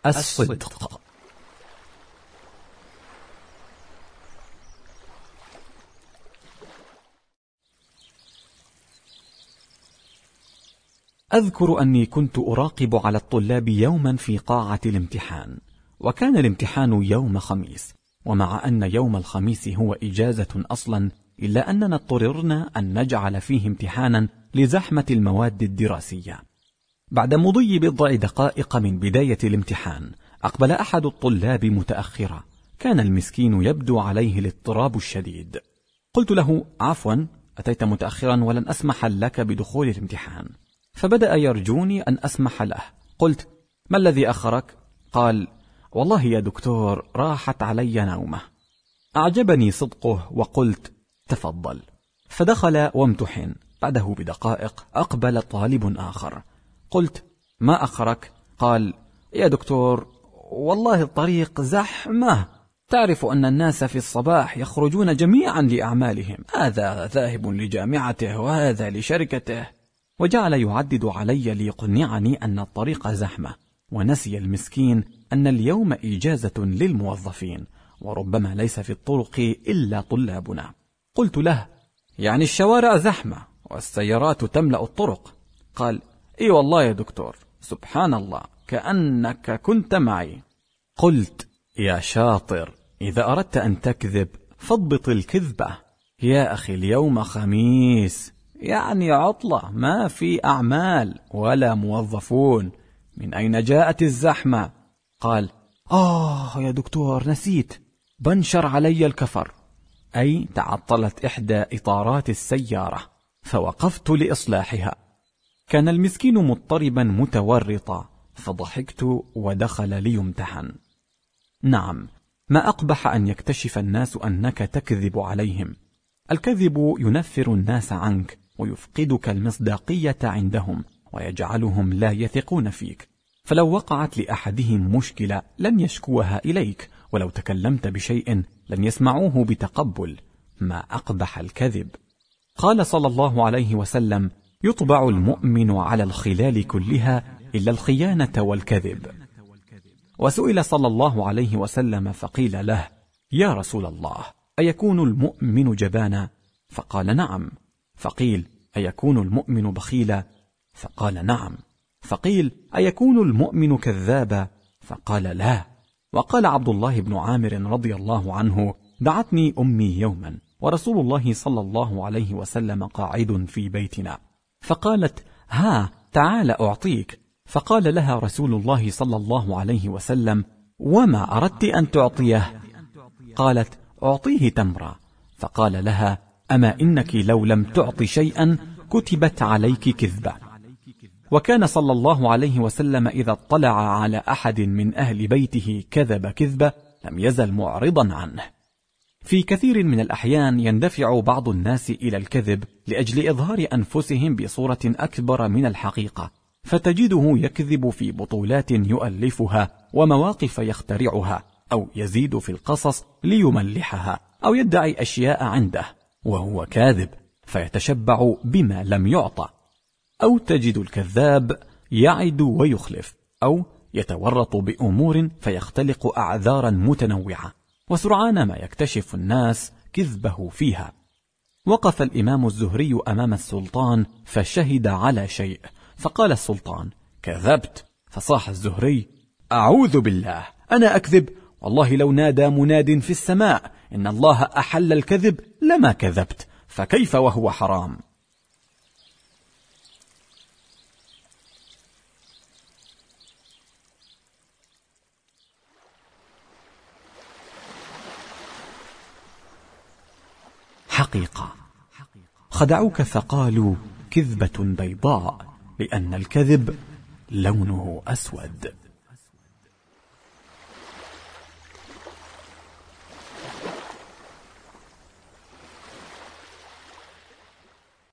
الصدق. أذكر أني كنت أراقب على الطلاب يوما في قاعة الامتحان، وكان الامتحان يوم خميس، ومع أن يوم الخميس هو إجازة أصلا، إلا أننا اضطررنا أن نجعل فيه امتحانا لزحمة المواد الدراسية. بعد مضي بضع دقائق من بداية الامتحان أقبل أحد الطلاب متأخرا، كان المسكين يبدو عليه الاضطراب الشديد. قلت له: عفوا، أتيت متأخرا ولن أسمح لك بدخول الامتحان. فبدأ يرجوني أن أسمح له. قلت: ما الذي أخرك؟ قال: والله يا دكتور راحت علي نومة. أعجبني صدقه وقلت: تفضل. فدخل وامتحن. بعده بدقائق أقبل طالب آخر. قلت: ما أخرك؟ قال: يا دكتور والله الطريق زحمة، تعرف أن الناس في الصباح يخرجون جميعا لأعمالهم، هذا ذاهب لجامعته وهذا لشركته. وجعل يعدد علي ليقنعني أن الطريق زحمة، ونسي المسكين أن اليوم إجازة للموظفين، وربما ليس في الطرق إلا طلابنا. قلت له: يعني الشوارع زحمة والسيارات تملأ الطرق؟ قال: إي والله يا دكتور، سبحان الله كأنك كنت معي. قلت: يا شاطر، إذا أردت أن تكذب فاضبط الكذبة. يا أخي اليوم خميس، يعني عطلة، ما في أعمال ولا موظفون، من أين جاءت الزحمة؟ قال: يا دكتور نسيت، بنشر علي الكفر، أي تعطلت إحدى إطارات السيارة، فوقفت لإصلاحها. كان المسكين مضطربا متورطا، فضحكت ودخل ليمتحن. نعم، ما أقبح أن يكتشف الناس أنك تكذب عليهم. الكذب ينفر الناس عنك ويفقدك المصداقية عندهم، ويجعلهم لا يثقون فيك. فلو وقعت لأحدهم مشكلة لن يشكوها إليك، ولو تكلمت بشيء لن يسمعوه بتقبل. ما أقبح الكذب. قال صلى الله عليه وسلم: يطبع المؤمن على الخلال كلها إلا الخيانة والكذب. وسئل صلى الله عليه وسلم فقيل له: يا رسول الله، أيكون المؤمن جبانا؟ فقال: نعم. فقيل: أيكون المؤمن بخيلا؟ فقال: نعم. فقيل: أيكون المؤمن كذابا؟ فقال: لا. وقال عبد الله بن عامر رضي الله عنه: دعتني أمي يوما ورسول الله صلى الله عليه وسلم قاعد في بيتنا، فقالت: ها تعال أعطيك. فقال لها رسول الله صلى الله عليه وسلم: وما أردت أن تعطيه؟ قالت: أعطيه تمرة. فقال لها: أما إنك لو لم تعط شيئا كتبت عليك كذبة. وكان صلى الله عليه وسلم إذا اطلع على أحد من أهل بيته كذب كذبة لم يزل معرضا عنه. في كثير من الأحيان يندفع بعض الناس إلى الكذب لأجل إظهار أنفسهم بصورة أكبر من الحقيقة، فتجده يكذب في بطولات يؤلفها ومواقف يخترعها، أو يزيد في القصص ليملحها، أو يدعي أشياء عنده وهو كاذب فيتشبع بما لم يعطى. أو تجد الكذاب يعد ويخلف، أو يتورط بأمور فيختلق أعذارا متنوعة، وسرعان ما يكتشف الناس كذبه فيها. وقف الإمام الزهري أمام السلطان فشهد على شيء، فقال السلطان: كذبت. فصاح الزهري: أعوذ بالله، أنا أكذب؟ والله لو نادى مناد في السماء إن الله أحل الكذب لما كذبت، فكيف وهو حرام؟ حقيقة. خدعوك فقالوا كذبة بيضاء، لأن الكذب لونه أسود.